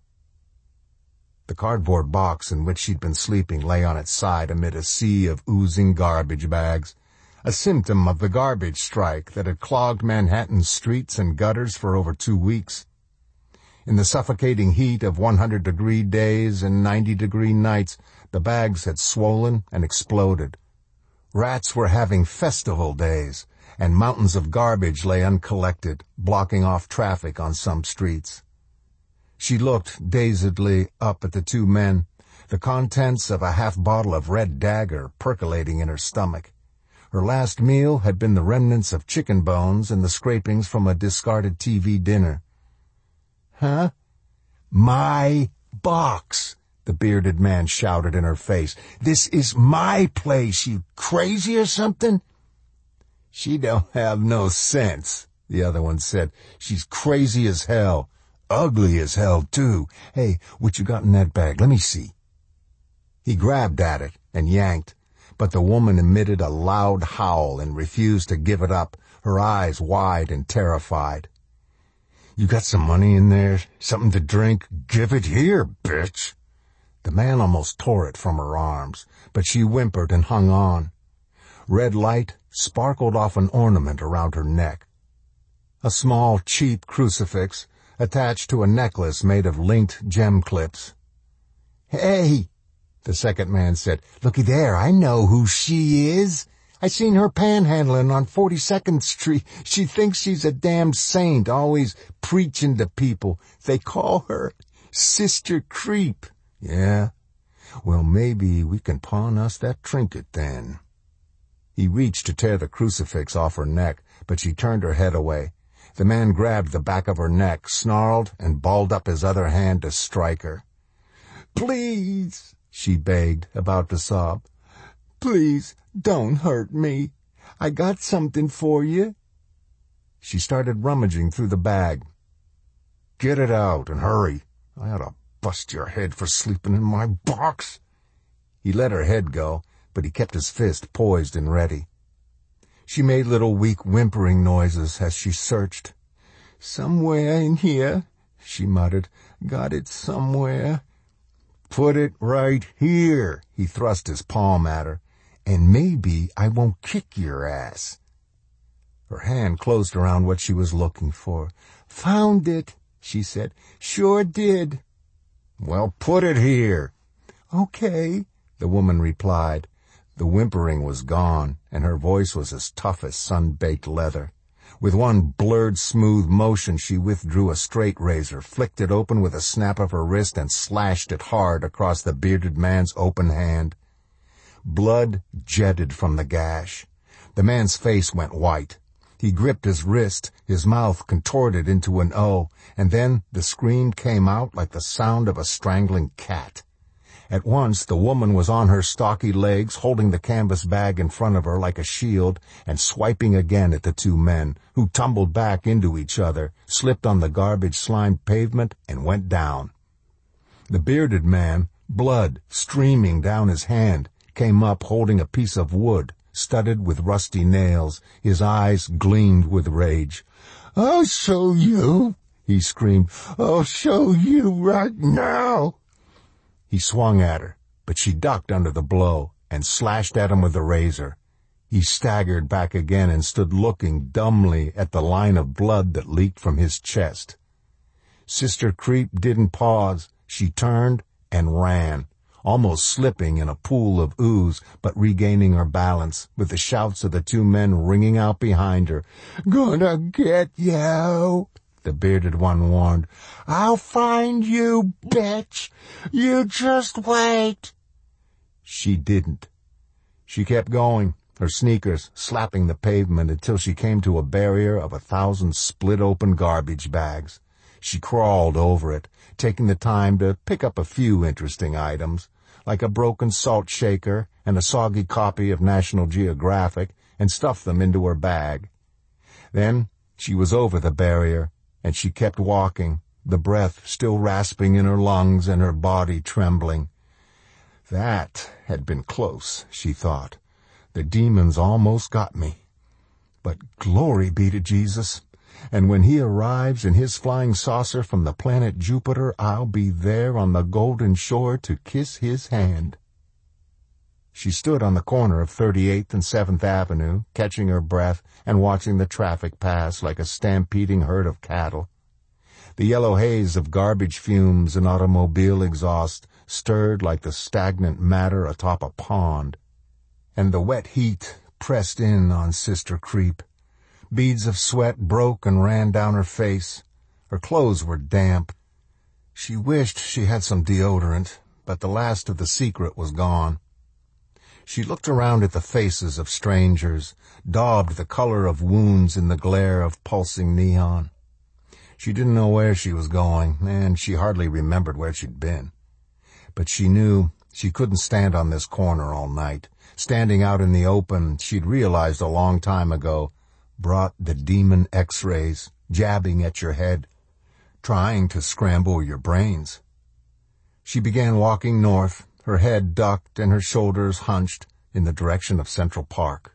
The cardboard box in which she'd been sleeping lay on its side amid a sea of oozing garbage bags, a symptom of the garbage strike that had clogged Manhattan's streets and gutters for over 2 weeks. In the suffocating heat of 100-degree days and 90-degree nights, the bags had swollen and exploded. Rats were having festival days, and mountains of garbage lay uncollected, blocking off traffic on some streets. She looked dazedly up at the two men, the contents of a half bottle of Red Dagger percolating in her stomach. Her last meal had been the remnants of chicken bones and the scrapings from a discarded TV dinner. "Huh? My box," the bearded man shouted in her face. "This is my place, you crazy or something?" "She don't have no sense," the other one said. "She's crazy as hell. Ugly as hell, too. Hey, what you got in that bag? Let me see." He grabbed at it and yanked, but the woman emitted a loud howl and refused to give it up, her eyes wide and terrified. "You got some money in there? Something to drink? Give it here, bitch." The man almost tore it from her arms, but she whimpered and hung on. Red light sparkled off an ornament around her neck. A small, cheap crucifix attached to a necklace made of linked gem clips. "Hey," the second man said, "looky there, I know who she is. I seen her panhandling on 42nd Street. She thinks she's a damn saint, always preaching to people. They call her Sister Creep." "Yeah? Well, maybe we can pawn us that trinket then." He reached to tear the crucifix off her neck, but she turned her head away. The man grabbed the back of her neck, snarled, and balled up his other hand to strike her. "Please," she begged, about to sob. "Please, don't hurt me. I got something for you." She started rummaging through the bag. "Get it out and hurry. I ought to bust your head for sleeping in my box." He let her head go, but he kept his fist poised and ready. She made little weak whimpering noises as she searched. "Somewhere in here," she muttered. "Got it somewhere." "Put it right here." He thrust his palm at her. "And maybe I won't kick your ass." Her hand closed around what she was looking for. "Found it," she said. "Sure did." "Well, put it here." "Okay," the woman replied. The whimpering was gone, and her voice was as tough as sun-baked leather. With one blurred, smooth motion, she withdrew a straight razor, flicked it open with a snap of her wrist, and slashed it hard across the bearded man's open hand. Blood jetted from the gash. The man's face went white. He gripped his wrist, his mouth contorted into an O, and then the scream came out like the sound of a strangling cat. At once, the woman was on her stocky legs, holding the canvas bag in front of her like a shield, and swiping again at the two men, who tumbled back into each other, slipped on the garbage-slimed pavement, and went down. The bearded man, blood streaming down his hand, came up holding a piece of wood, studded with rusty nails. His eyes gleamed with rage. "I'll show you," he screamed. "I'll show you right now." He swung at her, but she ducked under the blow and slashed at him with the razor. He staggered back again and stood looking dumbly at the line of blood that leaked from his chest. Sister Creep didn't pause. She turned and ran, almost slipping in a pool of ooze, but regaining her balance, with the shouts of the two men ringing out behind her. "Gonna get you," the bearded one warned. "I'll find you, bitch. You just wait." She didn't. She kept going, her sneakers slapping the pavement until she came to a barrier of 1,000 split-open garbage bags. She crawled over it, taking the time to pick up a few interesting items, like a broken salt shaker and a soggy copy of National Geographic, and stuffed them into her bag. Then she was over the barrier, and she kept walking, the breath still rasping in her lungs and her body trembling. That had been close, she thought. The demons almost got me. But glory be to Jesus. And when he arrives in his flying saucer from the planet Jupiter, I'll be there on the golden shore to kiss his hand. She stood on the corner of 38th and 7th Avenue, catching her breath and watching the traffic pass like a stampeding herd of cattle. The yellow haze of garbage fumes and automobile exhaust stirred like the stagnant matter atop a pond. And the wet heat pressed in on Sister Creep. Beads of sweat broke and ran down her face. Her clothes were damp. She wished she had some deodorant, but the last of the secret was gone. She looked around at the faces of strangers, daubed the color of wounds in the glare of pulsing neon. She didn't know where she was going, and she hardly remembered where she'd been. But she knew she couldn't stand on this corner all night. Standing out in the open, she'd realized a long time ago, brought the demon X-rays, jabbing at your head, trying to scramble your brains. She began walking north, her head ducked and her shoulders hunched in the direction of Central Park.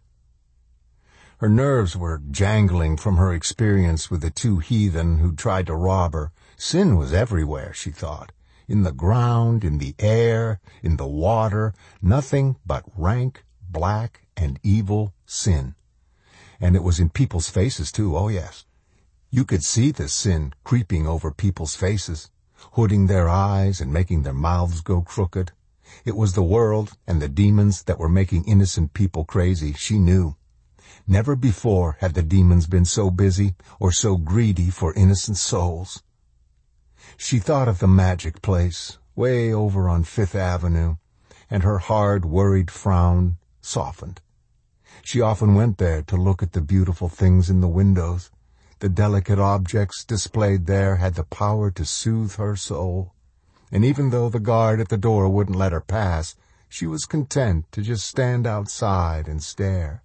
Her nerves were jangling from her experience with the two heathen who tried to rob her. Sin was everywhere, she thought. In the ground, in the air, in the water, nothing but rank, black, and evil sin. And it was in people's faces, too, oh yes. You could see the sin creeping over people's faces, hooding their eyes and making their mouths go crooked. It was the world and the demons that were making innocent people crazy, she knew. Never before had the demons been so busy or so greedy for innocent souls. She thought of the magic place, way over on 5th Avenue, and her hard, worried frown softened. She often went there to look at the beautiful things in the windows. The delicate objects displayed there had the power to soothe her soul. And even though the guard at the door wouldn't let her pass, she was content to just stand outside and stare.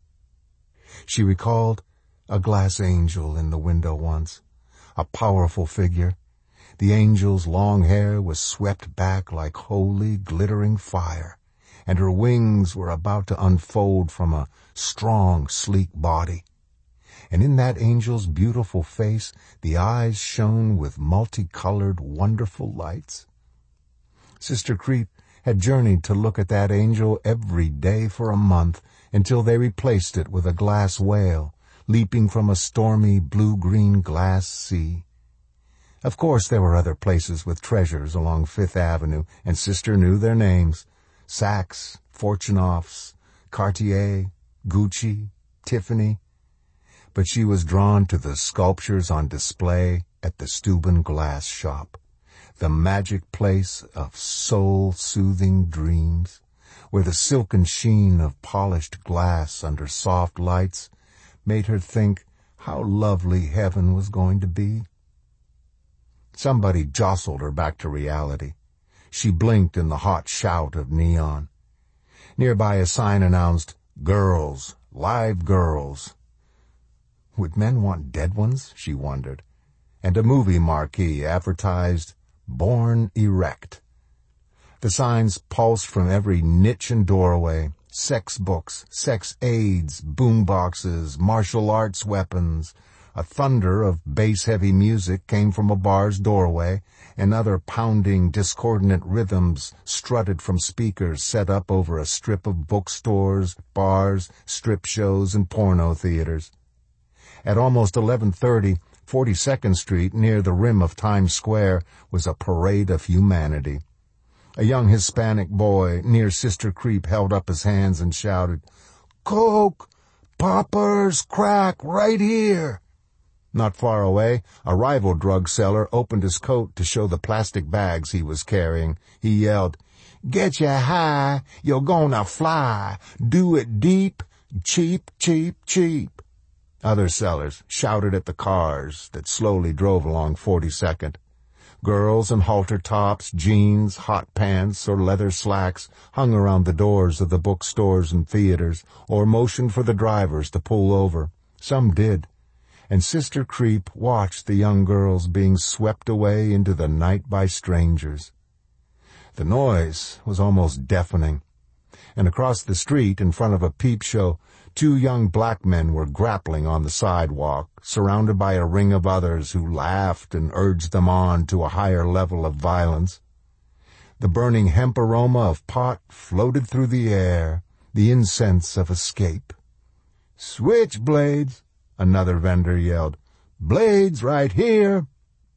She recalled a glass angel in the window once, a powerful figure. The angel's long hair was swept back like holy, glittering fire, and her wings were about to unfold from a strong, sleek body. And in that angel's beautiful face, the eyes shone with multicolored, wonderful lights. Sister Creep had journeyed to look at that angel every day for a month, until they replaced it with a glass whale, leaping from a stormy blue-green glass sea. Of course there were other places with treasures along 5th Avenue, and Sister knew their names. Saks, Fortunoff's, Cartier, Gucci, Tiffany. But she was drawn to the sculptures on display at the Steuben Glass Shop, the magic place of soul-soothing dreams, where the silken sheen of polished glass under soft lights made her think how lovely heaven was going to be. Somebody jostled her back to reality. She blinked in the hot shout of neon. Nearby a sign announced, "Girls, live girls." Would men want dead ones, she wondered. And a movie marquee advertised, "Born Erect." The signs pulsed from every niche and doorway. Sex books, sex aids, boom boxes, martial arts weapons. A thunder of bass-heavy music came from a bar's doorway, and other pounding, discordant rhythms strutted from speakers set up over a strip of bookstores, bars, strip shows, and porno theaters. At almost 11:30, 42nd Street, near the rim of Times Square, was a parade of humanity. A young Hispanic boy near Sister Creep held up his hands and shouted, "Coke! Poppers! Crack! Right here!" Not far away, a rival drug seller opened his coat to show the plastic bags he was carrying. He yelled, "Get ya high! You're gonna fly! Do it deep! Cheap, cheap, cheap!" Other sellers shouted at the cars that slowly drove along 42nd. Girls in halter tops, jeans, hot pants, or leather slacks hung around the doors of the bookstores and theaters, or motioned for the drivers to pull over. Some did. And Sister Creep watched the young girls being swept away into the night by strangers. The noise was almost deafening, and across the street in front of a peep show, 2 young black men were grappling on the sidewalk, surrounded by a ring of others who laughed and urged them on to a higher level of violence. The burning hemp aroma of pot floated through the air, the incense of escape. "Switchblades!" another vendor yelled. "Blades right here!"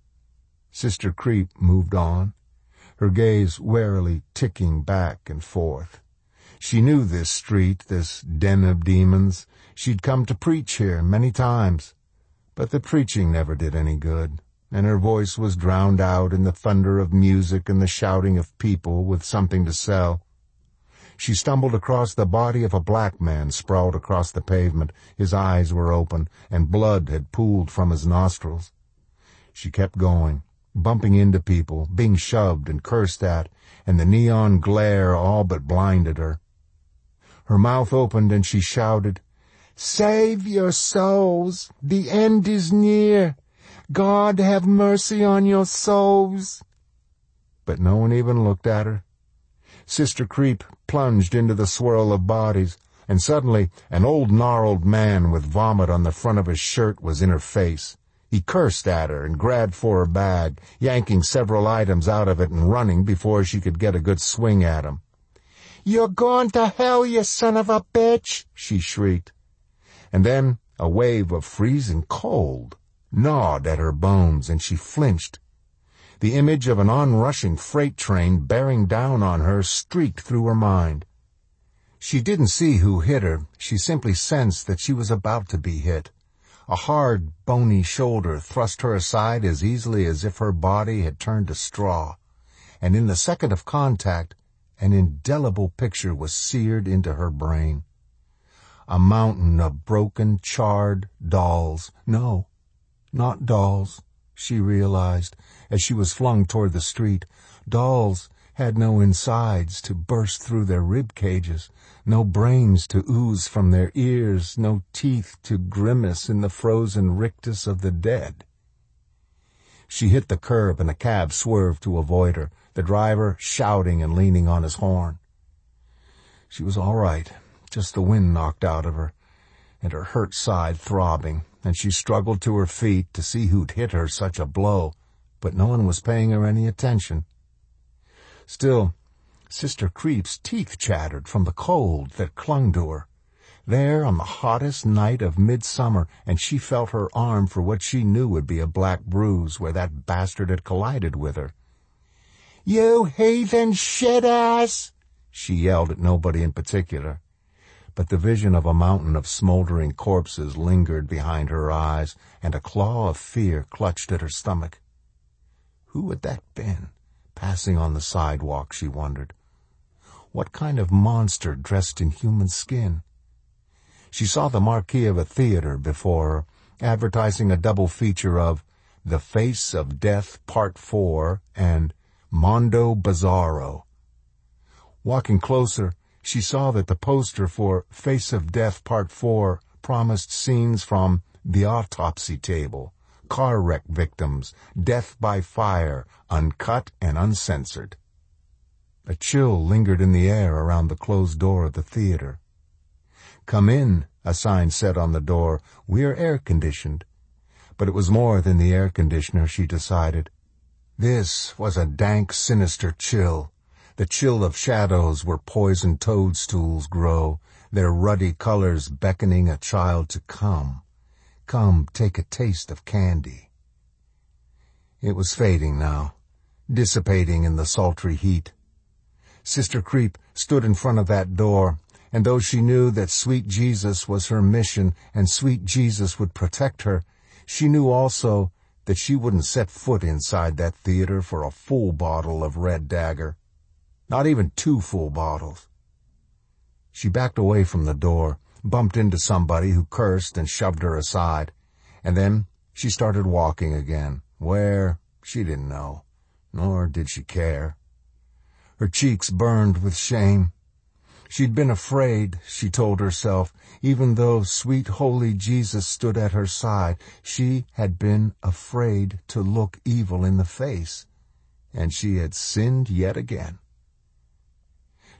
Sister Creep moved on, her gaze warily ticking back and forth. She knew this street, this den of demons. She'd come to preach here many times, but the preaching never did any good, and her voice was drowned out in the thunder of music and the shouting of people with something to sell. She stumbled across the body of a black man sprawled across the pavement. His eyes were open, and blood had pooled from his nostrils. She kept going, bumping into people, being shoved and cursed at, and the neon glare all but blinded her. Her mouth opened and she shouted, "Save your souls! The end is near! God have mercy on your souls!" But no one even looked at her. Sister Creep plunged into the swirl of bodies, and suddenly an old gnarled man with vomit on the front of his shirt was in her face. He cursed at her and grabbed for her bag, yanking several items out of it and running before she could get a good swing at him. "You're going to hell, you son of a bitch!" she shrieked. And then a wave of freezing cold gnawed at her bones, and she flinched. The image of an onrushing freight train bearing down on her streaked through her mind. She didn't see who hit her. She simply sensed that she was about to be hit. A hard, bony shoulder thrust her aside as easily as if her body had turned to straw, and in the second of contact, an indelible picture was seared into her brain. A mountain of broken, charred dolls. No, not dolls, she realized as she was flung toward the street. Dolls had no insides to burst through their rib cages, no brains to ooze from their ears, no teeth to grimace in the frozen rictus of the dead. She hit the curb and a cab swerved to avoid her, the driver shouting and leaning on his horn. She was all right, just the wind knocked out of her, and her hurt side throbbing, and she struggled to her feet to see who'd hit her such a blow, but no one was paying her any attention. Still, Sister Creep's teeth chattered from the cold that clung to her. There on the hottest night of midsummer, and she felt her arm for what she knew would be a black bruise where that bastard had collided with her. "You heathen shit-ass!" she yelled at nobody in particular. But the vision of a mountain of smoldering corpses lingered behind her eyes, and a claw of fear clutched at her stomach. Who had that been, passing on the sidewalk, she wondered? What kind of monster dressed in human skin? She saw the marquee of a theater before her, advertising a double feature of The Face of Death Part 4 and Mondo Bizarro. Walking closer, she saw that the poster for Face of Death Part 4 promised scenes from The Autopsy Table, car wreck victims, death by fire, uncut and uncensored. A chill lingered in the air around the closed door of the theater. "Come in," a sign said on the door. "We're air-conditioned." But it was more than the air conditioner, she decided. This was a dank, sinister chill, the chill of shadows where poisoned toadstools grow, their ruddy colors beckoning a child to come. Come, take a taste of candy. It was fading now, dissipating in the sultry heat. Sister Creep stood in front of that door, and though she knew that sweet Jesus was her mission and sweet Jesus would protect her, she knew also that she wouldn't set foot inside that theater for a full bottle of Red Dagger. Not even 2 full bottles. She backed away from the door, bumped into somebody who cursed and shoved her aside, and then she started walking again. Where? She didn't know, nor did she care. Her cheeks burned with shame. She'd been afraid, she told herself, even though sweet holy Jesus stood at her side. She had been afraid to look evil in the face, and she had sinned yet again.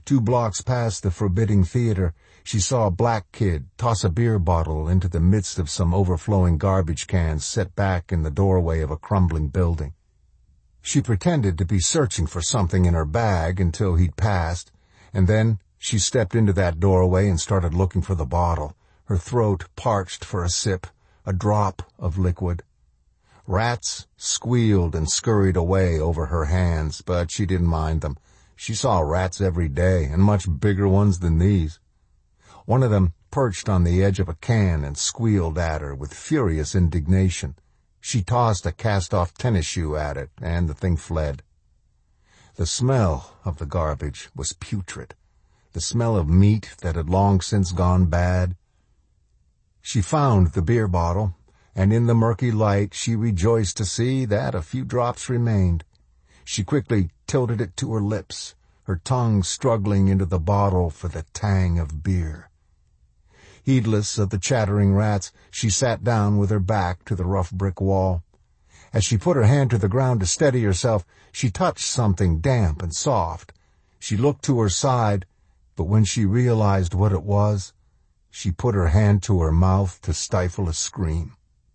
2 blocks past the forbidding theater, she saw a black kid toss a beer bottle into the midst of some overflowing garbage cans set back in the doorway of a crumbling building. She pretended to be searching for something in her bag until he'd passed, and then she stepped into that doorway and started looking for the bottle, her throat parched for a sip, a drop of liquid. Rats squealed and scurried away over her hands, but she didn't mind them. She saw rats every day, and much bigger ones than these. One of them perched on the edge of a can and squealed at her with furious indignation. She tossed a cast-off tennis shoe at it, and the thing fled. The smell of the garbage was putrid, the smell of meat that had long since gone bad. She found the beer bottle, and in the murky light she rejoiced to see that a few drops remained. She quickly tilted it to her lips, her tongue struggling into the bottle for the tang of beer. Heedless of the chattering rats, she sat down with her back to the rough brick wall. As she put her hand to the ground to steady herself, she touched something damp and soft. She looked to her side, but when she realized what it was, she put her hand to her mouth to stifle a scream.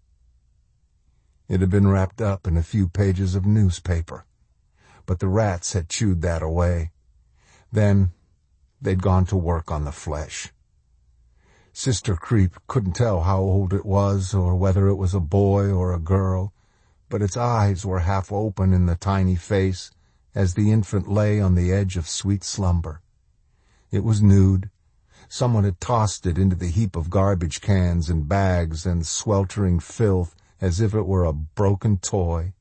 It had been wrapped up in a few pages of newspaper, but the rats had chewed that away. Then they'd gone to work on the flesh. Sister Creep couldn't tell how old it was or whether it was a boy or a girl, but its eyes were half open in the tiny face as the infant lay on the edge of sweet slumber. It was nude. Someone had tossed it into the heap of garbage cans and bags and sweltering filth as if it were a broken toy.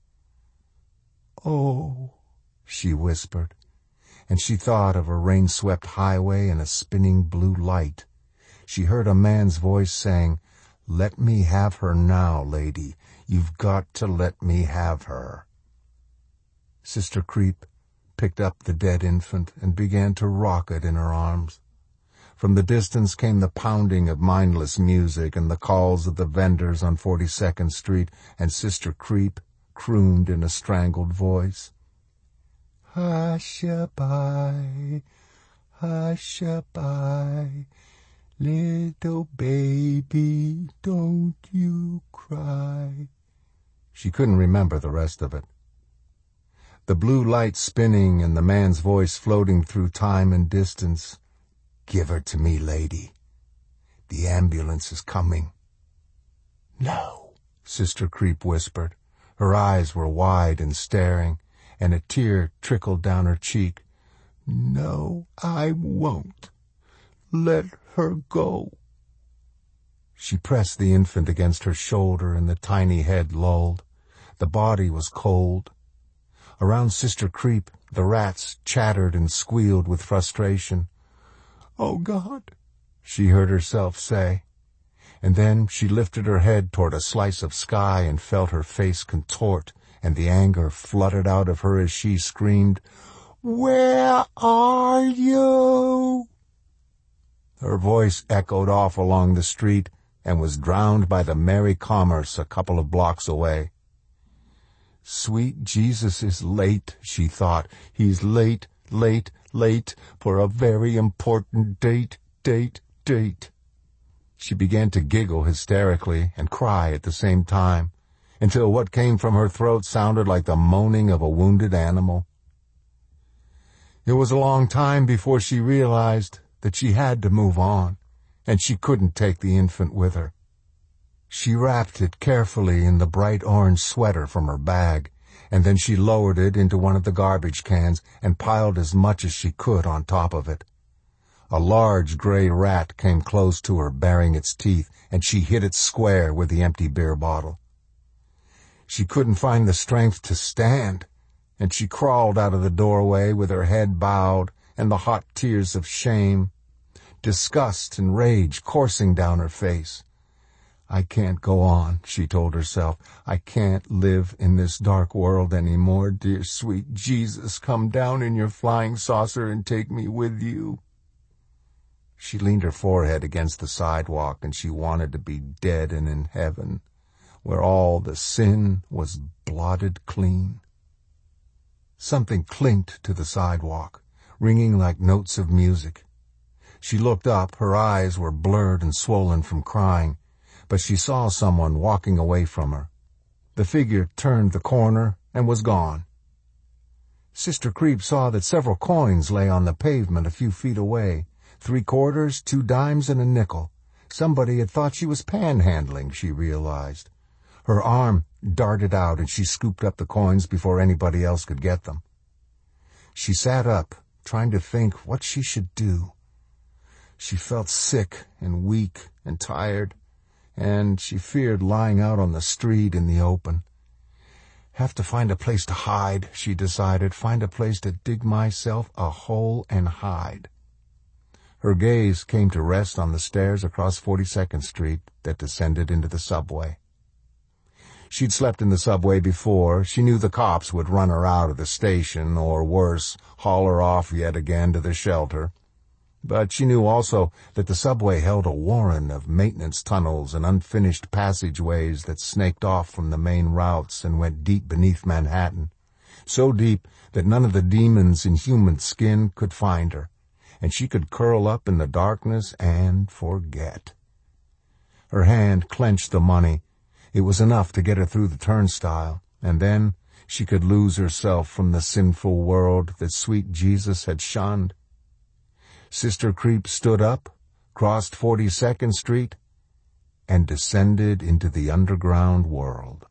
"Oh," she whispered, and she thought of a rain-swept highway and a spinning blue light. She heard a man's voice saying, "Let me have her now, lady. You've got to let me have her." Sister Creep picked up the dead infant and began to rock it in her arms. From the distance came the pounding of mindless music and the calls of the vendors on 42nd Street, and Sister Creep crooned in a strangled voice, "Hush-a-bye, hush-a-bye, little baby, don't you cry." She couldn't remember the rest of it. The blue light spinning and the man's voice floating through time and distance. "Give her to me, lady. The ambulance is coming." "No," Sister Creep whispered. Her eyes were wide and staring, and a tear trickled down her cheek. "No, I won't. Let her go." She pressed the infant against her shoulder, and the tiny head lulled. The body was cold. Around Sister Creep, the rats chattered and squealed with frustration. "Oh, God," she heard herself say. And then she lifted her head toward a slice of sky and felt her face contort, and the anger flooded out of her as she screamed, "Where are you?" Her voice echoed off along the street and was drowned by the merry commerce a couple of blocks away. Sweet Jesus is late, she thought. He's late, late, late for a very important date. She began to giggle hysterically and cry at the same time, until what came from her throat sounded like the moaning of a wounded animal. It was a long time before she realized that she had to move on, and she couldn't take the infant with her. She wrapped it carefully in the bright orange sweater from her bag, and then she lowered it into one of the garbage cans and piled as much as she could on top of it. A large gray rat came close to her, baring its teeth, and she hit it square with the empty beer bottle. She couldn't find the strength to stand, and she crawled out of the doorway with her head bowed and the hot tears of shame, disgust and rage coursing down her face. "I can't go on," she told herself. "I can't live in this dark world any more. Dear sweet Jesus, come down in your flying saucer and take me with you." She leaned her forehead against the sidewalk, and she wanted to be dead and in heaven, where all the sin was blotted clean. Something clinked to the sidewalk. ringing like notes of music. She looked up, her eyes were blurred and swollen from crying, but she saw someone walking away from her. The figure turned the corner and was gone. Sister Creep saw that several coins lay on the pavement a few feet away. 3 quarters, 2 dimes, and a nickel. Somebody had thought she was panhandling, she realized. Her arm darted out and she scooped up the coins before anybody else could get them. She sat up, trying to think what she should do. She felt sick and weak and tired, and she feared lying out on the street in the open. Have to find a place to hide, she decided, find a place to dig myself a hole and hide. Her gaze came to rest on the stairs across 42nd Street that descended into the subway. She'd slept in the subway before. She knew the cops would run her out of the station, or worse, haul her off yet again to the shelter. But she knew also that the subway held a warren of maintenance tunnels and unfinished passageways that snaked off from the main routes and went deep beneath Manhattan, so deep that none of the demons in human skin could find her, and she could curl up in the darkness and forget. Her hand clenched the money. It was enough to get her through the turnstile, and then she could lose herself from the sinful world that sweet Jesus had shunned. Sister Creep stood up, crossed 42nd Street, and descended into the underground world.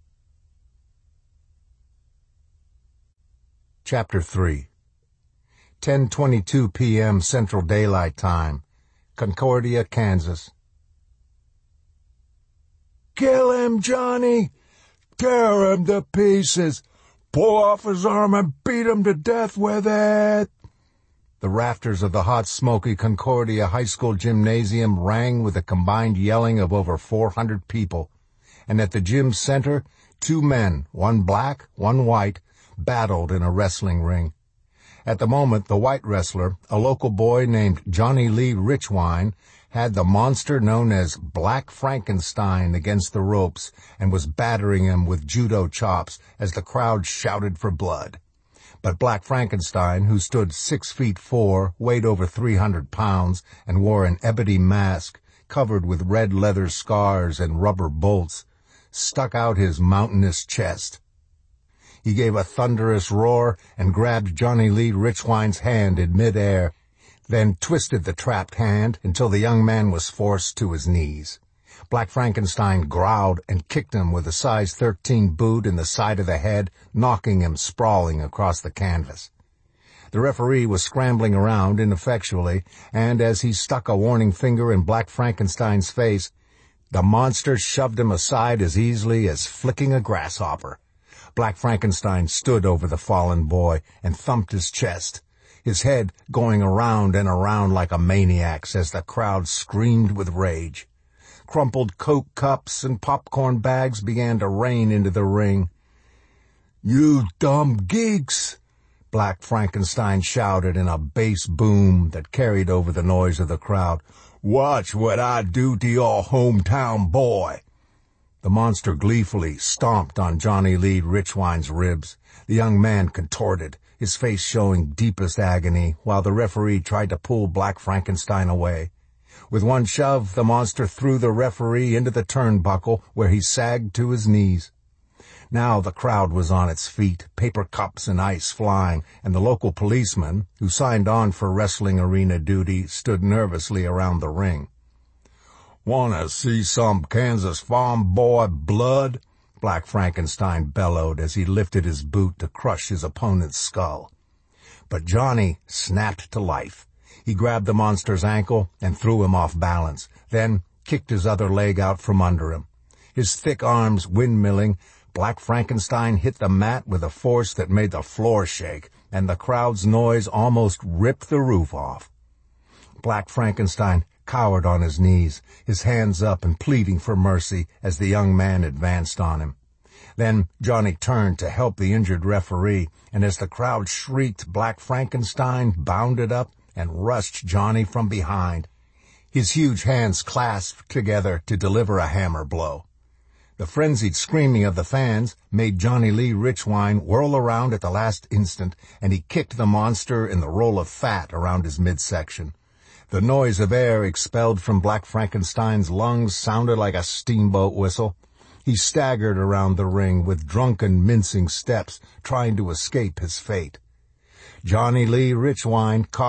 Chapter 3. 10:22 p.m. Central Daylight Time, Concordia, Kansas. "Kill him, Johnny! Tear him to pieces! Pull off his arm and beat him to death with it!" The rafters of the hot, smoky Concordia High School gymnasium rang with the combined yelling of over 400 people, and at the gym's center, 2 men, one black, one white, battled in a wrestling ring. At the moment, the white wrestler, a local boy named Johnny Lee Richwine, had the monster known as Black Frankenstein against the ropes and was battering him with judo chops as the crowd shouted for blood. But Black Frankenstein, who stood 6'4", weighed over 300 pounds, and wore an ebony mask covered with red leather scars and rubber bolts, stuck out his mountainous chest. He gave a thunderous roar and grabbed Johnny Lee Richwine's hand in midair, then twisted the trapped hand until the young man was forced to his knees. Black Frankenstein growled and kicked him with a size 13 boot in the side of the head, knocking him sprawling across the canvas. The referee was scrambling around ineffectually, and as he stuck a warning finger in Black Frankenstein's face, the monster shoved him aside as easily as flicking a grasshopper. Black Frankenstein stood over the fallen boy and thumped his chest, his head going around and around like a maniac's as the crowd screamed with rage. Crumpled Coke cups and popcorn bags began to rain into the ring. "You dumb geeks!" Black Frankenstein shouted in a bass boom that carried over the noise of the crowd. "Watch what I do to your hometown boy!" The monster gleefully stomped on Johnny Lee Richwine's ribs. The young man contorted, his face showing deepest agony, while the referee tried to pull Black Frankenstein away. With one shove, the monster threw the referee into the turnbuckle, where he sagged to his knees. Now the crowd was on its feet, paper cups and ice flying, and the local policeman, who signed on for wrestling arena duty, stood nervously around the ring. "Want to see some Kansas farm boy blood?" Black Frankenstein bellowed as he lifted his boot to crush his opponent's skull. But Johnny snapped to life. He grabbed the monster's ankle and threw him off balance, then kicked his other leg out from under him. His thick arms windmilling, Black Frankenstein hit the mat with a force that made the floor shake, and the crowd's noise almost ripped the roof off. Black Frankenstein cowered on his knees, his hands up and pleading for mercy as the young man advanced on him. Then Johnny turned to help the injured referee, and as the crowd shrieked, Black Frankenstein bounded up and rushed Johnny from behind, his huge hands clasped together to deliver a hammer blow. The frenzied screaming of the fans made Johnny Lee Richwine whirl around at the last instant, and he kicked the monster in the roll of fat around his midsection. The noise of air expelled from Black Frankenstein's lungs sounded like a steamboat whistle. He staggered around the ring with drunken, mincing steps, trying to escape his fate. Johnny Lee Richwine caught